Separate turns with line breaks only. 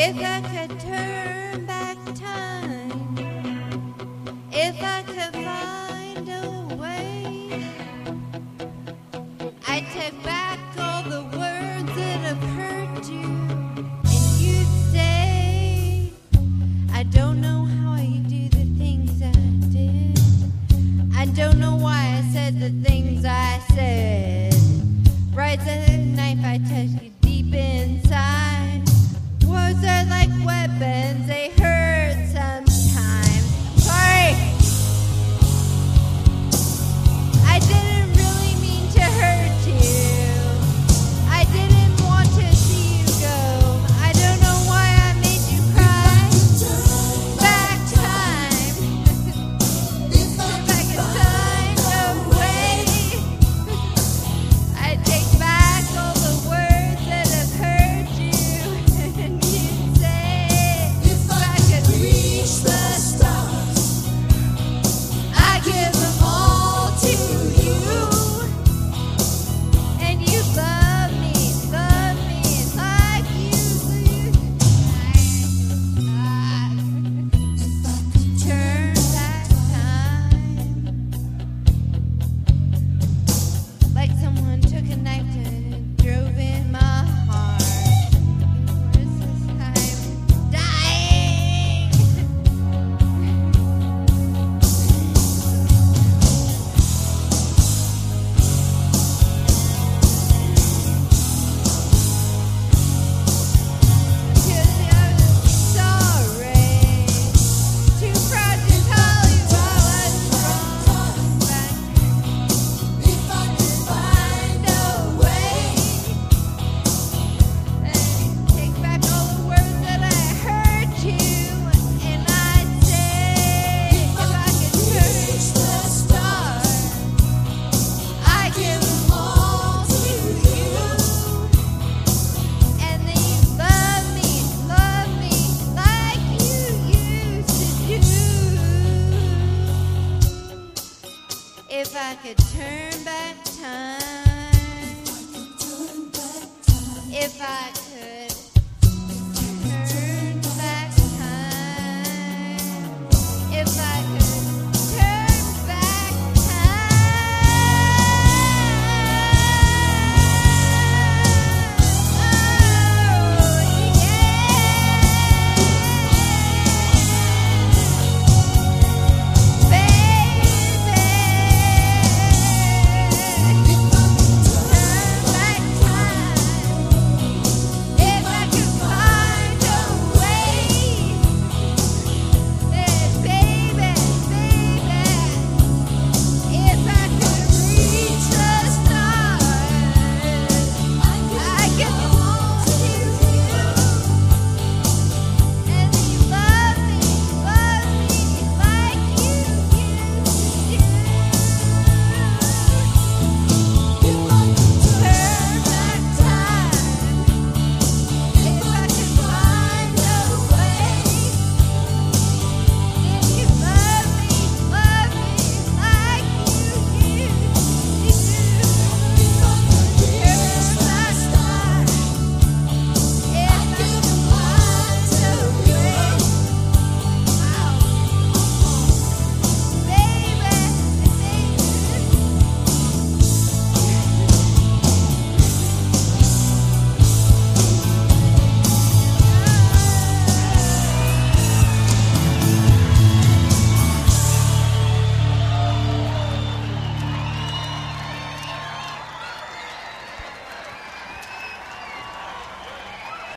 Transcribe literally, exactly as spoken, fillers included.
If I could turn back time, if I could find a way, I'd take back all the words that have hurt you, and you'd say, I don't know how I do the things I did. I don't know why I said the things I said. Right as a knife I touched you deep inside. Words are like weapons, they hurt sometimes. Sorry, I didn't really mean to hurt you. I didn't want to see you go. I don't know why I made you cry. Back time. If I could find a way, I'd take back all the words that have hurt you. If I could turn back time, if I